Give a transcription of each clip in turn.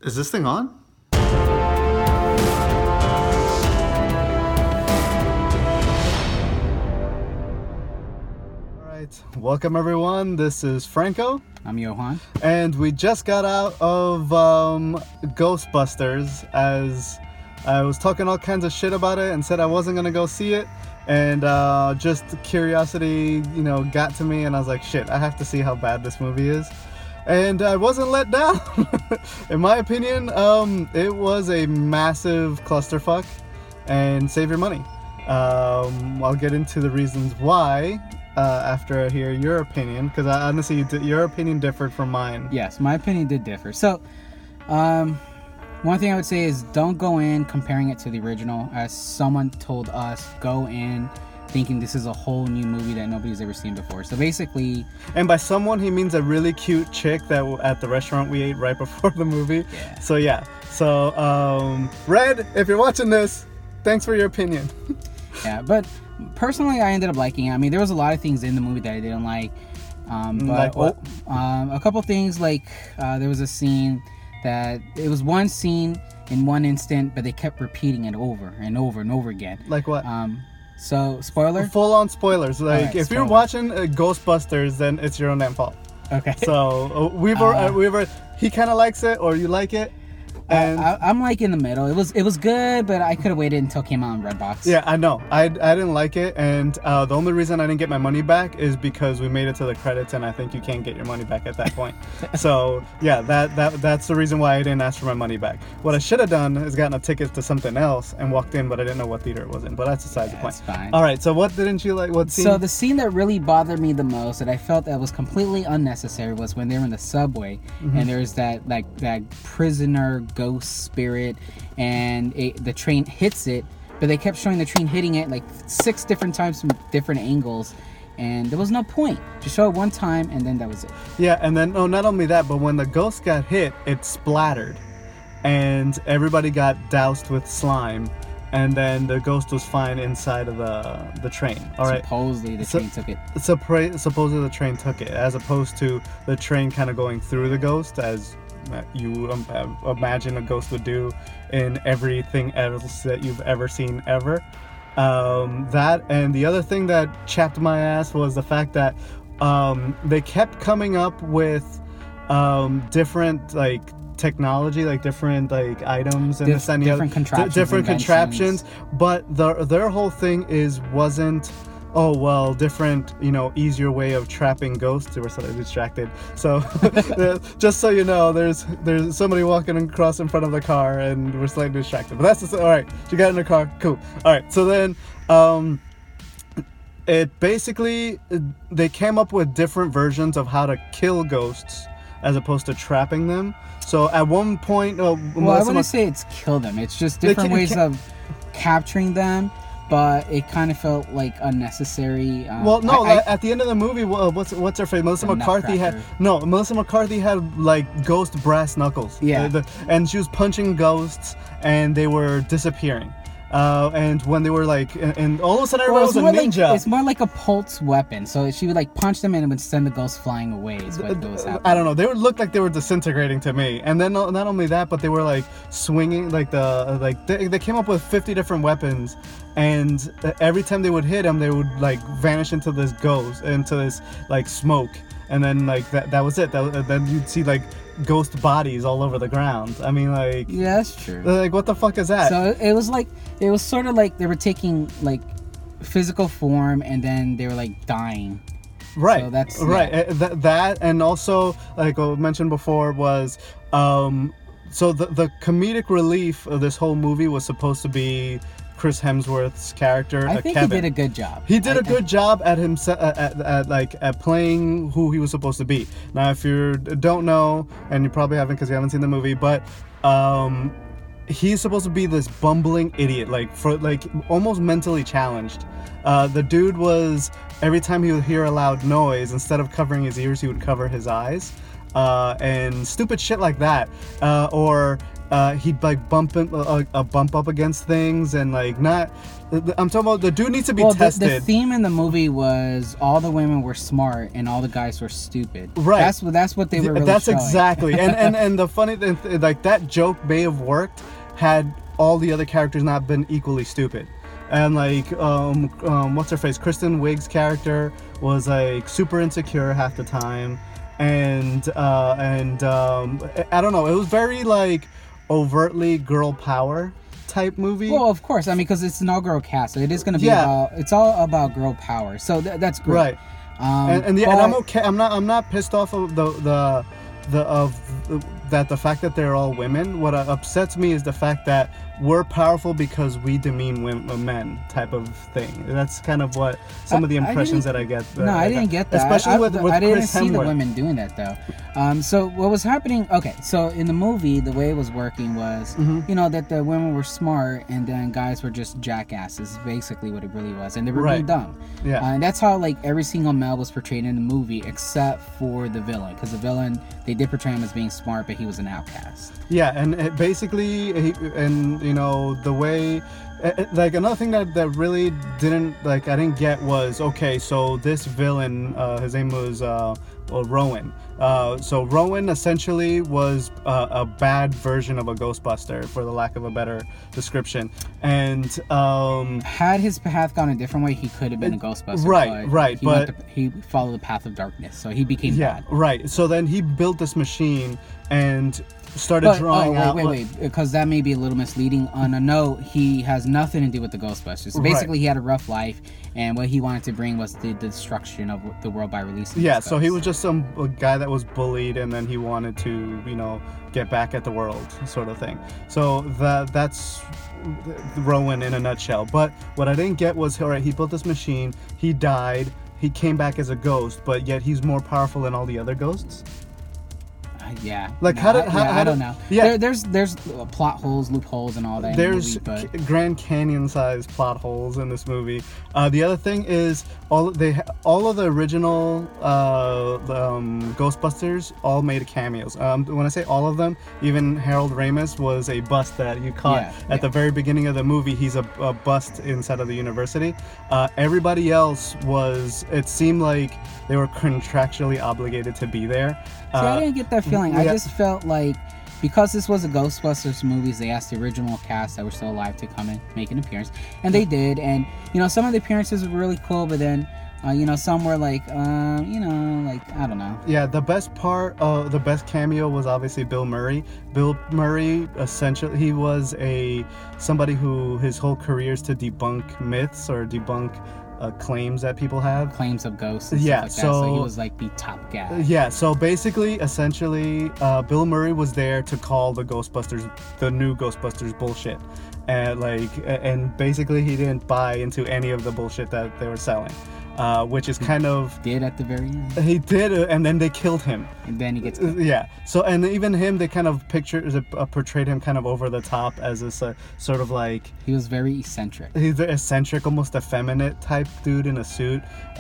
Is this thing on? All right, welcome everyone. This is Franco, I'm Johan. and we just got out of Ghostbusters, as I was talking all kinds of shit about it and said I wasn't gonna go see it, and just curiosity, got to me, and I was like, shit, I have to see how bad this movie is. And I wasn't let down. In my opinion, it was a massive clusterfuck, and save your money. I'll get into the reasons why after I hear your opinion, because honestly, your opinion differed from mine. Yes, my opinion did differ. So, one thing I would say is don't go in comparing it to the original. As someone told us, go in thinking this is a whole new movie that nobody's ever seen before. So basically... And by someone, he means a really cute chick that at the restaurant we ate right before the movie. Yeah. So yeah. So, Red, if you're watching this, thanks for your opinion. Yeah, but personally, I ended up liking it. I mean, there was a lot of things in the movie that I didn't like. But Like what? A couple things, like there was a scene that... It was one scene in one instant, but they kept repeating it over and over and over again. Like what? So, spoiler? Full-on spoilers. Like, Alright, if you're spoiler. watching Ghostbusters, then it's your own damn fault. Okay. So he kind of likes it, or you like it, and I'm like in the middle. It was good, but I could have waited until it came out on Redbox. yeah, I know. I didn't like it, and the only reason I didn't get my money back is because we made it to the credits, and I think you can't get your money back at that point. So yeah, that's the reason why I didn't ask for my money back. What I should have done is gotten a ticket to something else and walked in, but I didn't know what theater it was in. But that's beside the point. That's fine. All right. So what didn't you like? What scene? So the scene that really bothered me the most, that I felt that was completely unnecessary, was when they were in the subway, and there's that prisoner ghost spirit, and the train hits it, but they kept showing the train hitting it like 6 different times from different angles, and there was no point. Just show it one time, and then that was it. Yeah, and then not only that, but when the ghost got hit, it splattered, and everybody got doused with slime, and then the ghost was fine inside of the train. All right. Supposedly the train took it. Supposedly the train took it, as opposed to the train kind of going through the ghost, as you imagine a ghost would do in everything else that you've ever seen ever. That, and the other thing that chapped my ass was the fact that they kept coming up with different technology, different items and this and the other, different contraptions, but their whole thing wasn't, oh well, different, easier way of trapping ghosts. They were slightly distracted. So just so you know, there's somebody walking across in front of the car and we're slightly distracted. But that's just, all right. You got in the car, cool. All right. So then it basically, they came up with different versions of how to kill ghosts as opposed to trapping them. So at one point, I wouldn't say it's kill them. It's just different ways of capturing them. But it kind of felt like unnecessary. At the end of the movie, what's her face? Melissa McCarthy had ghost brass knuckles. Yeah. And she was punching ghosts, and they were disappearing. And when they were and all of a sudden everybody was a ninja. It's more like a pulse weapon. So she would punch them and it would send the ghosts flying away. Is what was happening. I don't know. They would look like they were disintegrating to me. And then not only that, but they were swinging they came up with 50 different weapons. And every time they would hit them, they would vanish into this smoke. And then that was it. Then you'd see ghost bodies all over the ground. I mean, yeah, that's true. What the fuck is that? So it was sort of like they were taking physical form and then they were dying. Right. So that's right. Yeah. That and also I mentioned before was so the comedic relief of this whole movie was supposed to be Chris Hemsworth's character. I think Kevin. he did a good job. He did a good job at himself at playing who he was supposed to be. Now, if you don't know, and you probably haven't because you haven't seen the movie, but he's supposed to be this bumbling idiot, almost mentally challenged. The dude was, every time he would hear a loud noise, instead of covering his ears, he would cover his eyes. and stupid shit like that, or he'd like bump up against things and like not. I'm talking about the dude needs to be tested. The theme in the movie was all the women were smart and all the guys were stupid. Right. That's what they were really That's showing. exactly. and the funny thing, like that joke may have worked had all the other characters not been equally stupid. And like what's her face? Kristen Wiig's character was like super insecure half the time, and I don't know. It was very like overtly girl power type movie. Well, of course. I mean, because it's an all-girl cast, so it is going to be about. It's all about girl power. So that's great. Right. And I'm okay. I'm not pissed off of the fact that they're all women. What upsets me is the fact that we're powerful because we demean men type of thing. That's kind of what some of the impressions that I get. I didn't get that. Especially with I didn't Chris see Hemsworth. the women doing that though. So what was happening? Okay, so in the movie, the way it was working was, that the women were smart and then guys were just jackasses. Basically, what it really was, and they were really dumb. Yeah. And that's how like every single male was portrayed in the movie, except for the villain, because the villain they did portray him as being smart, but he was an outcast. Yeah, and the way, like another thing that really I didn't get was, okay, so this villain, his name was Rowan. So Rowan essentially was a bad version of a Ghostbuster, for the lack of a better description, and had his path gone a different way, he could have been a Ghostbuster. Right, but he followed the path of darkness, so he became bad. Right. So then he built this machine and started drawing out. Wait, because that may be a little misleading. On a note, he has nothing to do with the Ghostbusters. So basically, he had a rough life, and what he wanted to bring was the destruction of the world by releasing. Yeah, so he was just a guy that was bullied, and then he wanted to, get back at the world, sort of thing. So that's Rowan in a nutshell. But what I didn't get was, all right, he built this machine, he died, he came back as a ghost, but yet he's more powerful than all the other ghosts. Like I don't know. Yeah, there's plot holes, loopholes, and all that. There's in the movie, but Grand Canyon-sized plot holes in this movie. The other thing is all of the original Ghostbusters all made cameos. When I say all of them, even Harold Ramis was a bust that you caught at the very beginning of the movie. He's a bust inside of the university. Everybody else was. It seemed like they were contractually obligated to be there. See, I didn't get that feeling. I just felt like because this was a Ghostbusters movies, they asked the original cast that were still alive to come and make an appearance, and they did. And some of the appearances were really cool, but then some were like I don't know. Yeah, the best cameo was obviously Bill Murray. Bill Murray, essentially, he was somebody who his whole career is to debunk myths or debunk claims that people have. Claims of ghosts and stuff like that. So he was like the top guy. Yeah, so basically, essentially, Bill Murray was there to call the new Ghostbusters bullshit. And basically he didn't buy into any of the bullshit that they were selling. Which is kind of... Did at the very end. He did, and then they killed him. And then he gets killed. Yeah. So, and even him, they kind of portrayed him kind of over the top as this sort of like... He was very eccentric. He's an eccentric, almost effeminate type dude in a suit.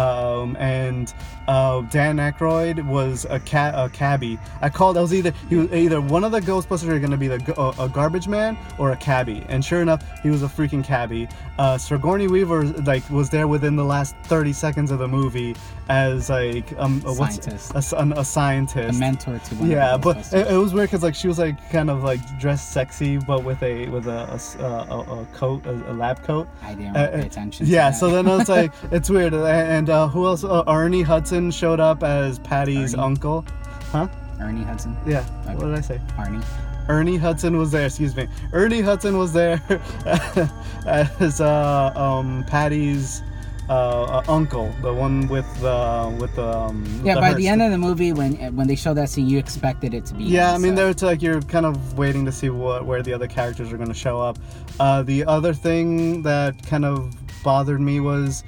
And Dan Aykroyd was a cabbie. I was either one of the Ghostbusters are going to be a garbage man or a cabbie. And sure enough, he was a freaking cabbie. Sigourney Weaver was there within the last 30 seconds of the movie as a scientist, a mentor to one. Yeah, of the but it was weird because she was kind of dressed sexy, but with a coat, a lab coat. I didn't really pay attention. Yeah, so then it's it's weird. And who else? Ernie Hudson showed up as Patty's uncle. Huh? Ernie Hudson. Yeah. Okay. What did I say? Ernie Hudson was there. Excuse me. Ernie Hudson was there as Patty's uncle, the one with the by the end of the movie, when they show that scene, you expected it to be you're kind of waiting to see where the other characters are going to show up. The other thing that kind of bothered me was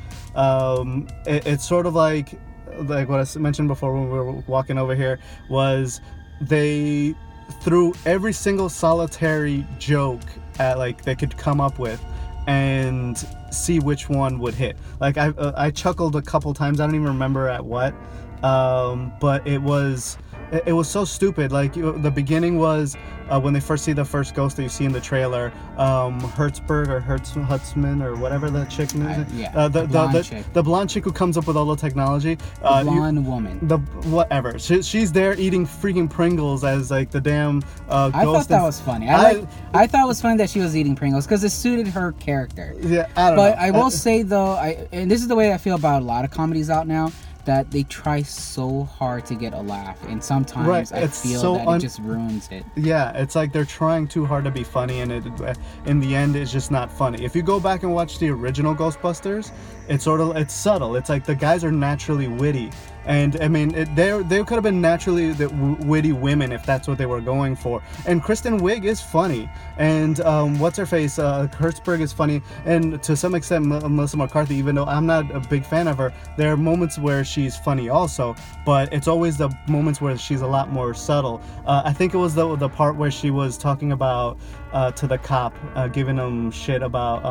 it's sort of like what I mentioned before when we were walking over here, was they threw every single solitary joke at they could come up with and see which one would hit. I chuckled a couple times. I don't even remember at what, but it was it was so stupid. Like the beginning was when they first see the first ghost that you see in the trailer, Hertzberg or Hutzman or whatever the chick is. The blonde chick who comes up with all the technology. The blonde woman. The whatever. She's there eating freaking Pringles as like the damn ghost. I thought that was funny. I thought it was funny that she was eating Pringles because it suited her character. Yeah, I don't know. But I will say though, and this is the way I feel about a lot of comedies out now, that they try so hard to get a laugh, and sometimes I feel so that it just ruins it. Yeah, it's like they're trying too hard to be funny, and in the end, it's just not funny. If you go back and watch the original Ghostbusters, it's subtle. It's like the guys are naturally witty, and I mean, they could have been naturally witty women if that's what they were going for. And Kristen Wiig is funny, and what's her face, Hertzberg is funny, and to some extent Melissa McCarthy. Even though I'm not a big fan of her, there are moments where she's funny also, but it's always the moments where she's a lot more subtle. I think it was the part where she was talking about to the cop, giving him shit about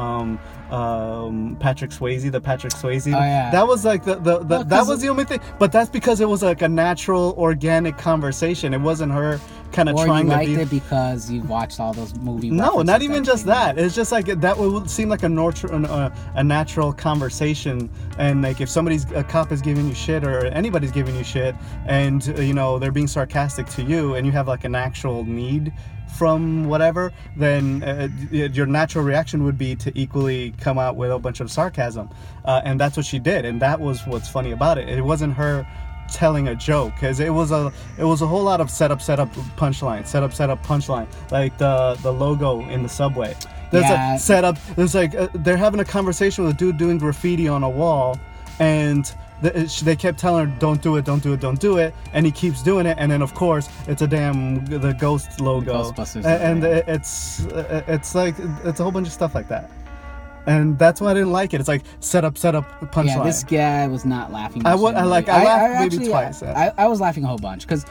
Patrick Swayze, the Patrick Swayze. Oh, yeah. That was like that was the only thing. But that's because it was like a natural, organic conversation. It wasn't her kind of trying to be. Or you liked it because you watched all those movies. No, not even just that. It's just like that would seem like a natural conversation. And like if a cop is giving you shit or anybody's giving you shit, and they're being sarcastic to you, and you have like an actual need from whatever, then your natural reaction would be to equally come out with a bunch of sarcasm, and that's what she did, and that was what's funny about it. It wasn't her telling a joke, because it was a whole lot of setup punchline, like the logo in the subway. There's a setup. There's like they're having a conversation with a dude doing graffiti on a wall, and they kept telling her, don't do it, and he keeps doing it, and then of course it's the ghost logo, and it's like it's a whole bunch of stuff like that, and that's why I didn't like it. It's like setup punchline. Yeah, this guy was not laughing. I laughed maybe twice. I was laughing a whole bunch because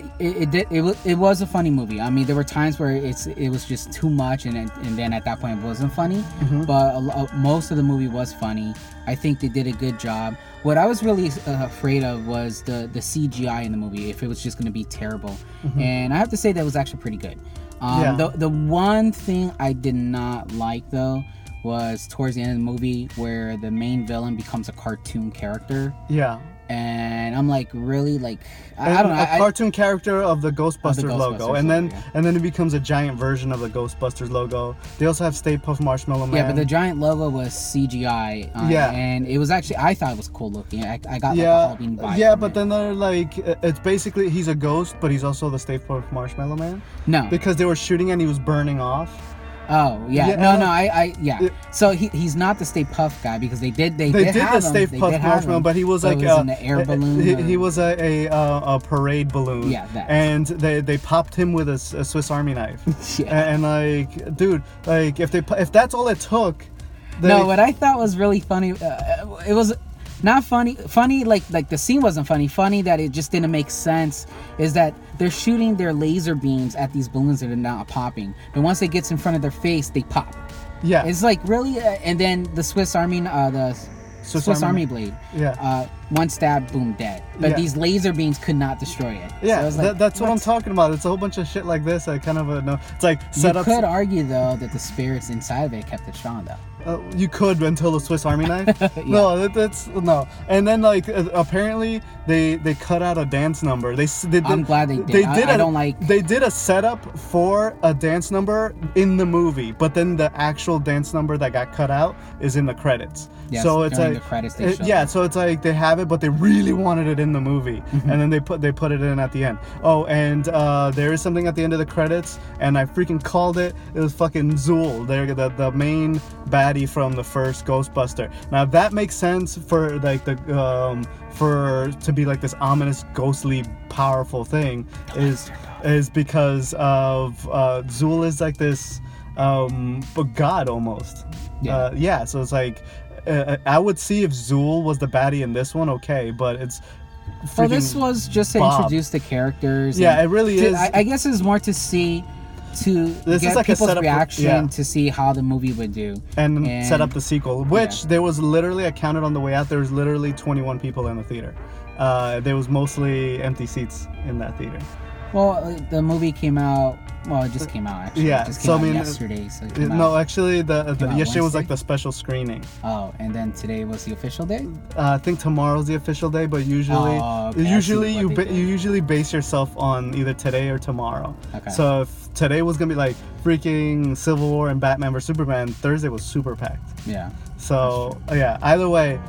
it was a funny movie. I mean, there were times where it was just too much, and then at that point it wasn't funny. Mm-hmm. But most of the movie was funny. I think they did a good job. What I was really afraid of was the CGI in the movie, if it was just going to be terrible. Mm-hmm. And I have to say that was actually pretty good. The one thing I did not like though was towards the end of the movie where the main villain becomes a cartoon character. Yeah. And I'm like, really? Like, I don't know. A cartoon character of the Ghostbusters logo. And then it becomes a giant version of the Ghostbusters logo. They also have Stay Puft Marshmallow Man. Yeah, but the giant logo was CGI. And it was actually, I thought it was cool looking. I got like a Halloween vibe. Yeah, but then they're like, it's basically, he's a ghost, but he's also the Stay Puft Marshmallow Man. No. Because they were shooting and he was burning off. Oh yeah. So he's not the Stay Puft guy, because they did the Stay Puft Marshmallow, but he was like an air balloon. He was a parade balloon. Yeah, that. And they popped him with a Swiss Army knife. Yeah. And like, dude, like if that's all it took. No, what I thought was really funny, it was not funny like the scene wasn't funny that it just didn't make sense, is that they're shooting their laser beams at these balloons that are not popping, but once it gets in front of their face, they pop. Yeah, it's like really, and then the Swiss Army blade. Yeah. One stab, boom, dead. But these laser beams could not destroy it. Yeah, so like, that's what I'm talking about. It's a whole bunch of shit like this. I kind of know. It's like set up. You could argue though that the spirits inside of it kept it strong though. You could until the Swiss Army knife. No, that's no. And then like apparently they cut out a dance number. I'm glad they did. They did a setup for a dance number in the movie, but then the actual dance number that got cut out is in the credits. Yes, so it's like the credits so it's like they have it, but they really wanted it in the movie, and then they put it in at the end. Oh, and there is something at the end of the credits, and I freaking called it. It was fucking Zuul. They're the main baddie from the first Ghostbuster. Now that makes sense for like to be like this ominous, ghostly, powerful thing is because of Zuul is like this god almost. So it's like I would see if Zuul was the baddie in this one, okay, but it's well, this was just to introduce the characters. Yeah, it really is. I guess it's more to see, to this get is like people's reaction to see how the movie would do. And set up the sequel, which there was literally, I counted on the way out, there was literally 21 people in the theater. there was mostly empty seats in that theater. Well, the movie came out. Well, it just came out actually. Yeah, It just so, came I out mean, yesterday. So it came No, out. actually, the out yesterday was Wednesday? like the special screening. Oh, and then today was the official day. I think tomorrow's the official day, but usually, Oh, okay, I see usually what they did. you usually base yourself on either today or tomorrow. Okay. So if today was gonna be like freaking Civil War and Batman vs Superman, Thursday was super packed. Yeah. So yeah, either way,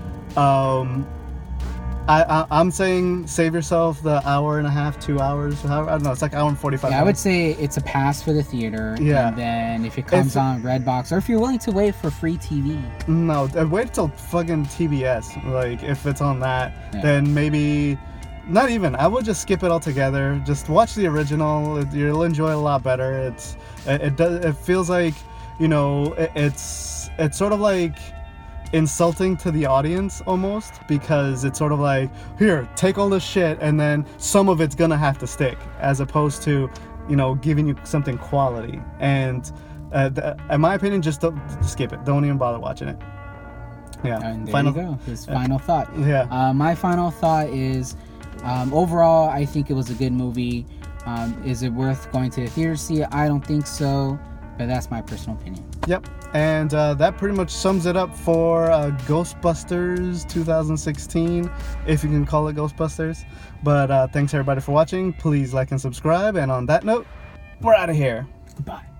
I'm saying save yourself the hour and a half, 2 hours. I don't know. It's like hour and 45. Yeah, I would minutes. say it's a pass for the theater. Yeah. And then if it comes on Redbox, or if you're willing to wait for free TV. No, wait till fucking TBS. Like if it's on that, Yeah. then maybe. Not even. I would just skip it altogether. Just watch the original. You'll enjoy it a lot better. It feels like, you know, it's sort of like insulting to the audience almost, because it's sort of like, here, take all this shit and then some of it's gonna have to stick, as opposed to, you know, giving you something quality. And in my opinion, just skip it. Don't even bother watching it. Yeah. And there you go. His final thought. Yeah. My final thought is, overall, I think it was a good movie. Is it worth going to the theater to see it? I don't think so, but that's my personal opinion. Yep. And that pretty much sums it up for Ghostbusters 2016, if you can call it Ghostbusters. But thanks everybody for watching. Please like and subscribe. And on that note, we're out of here. Goodbye.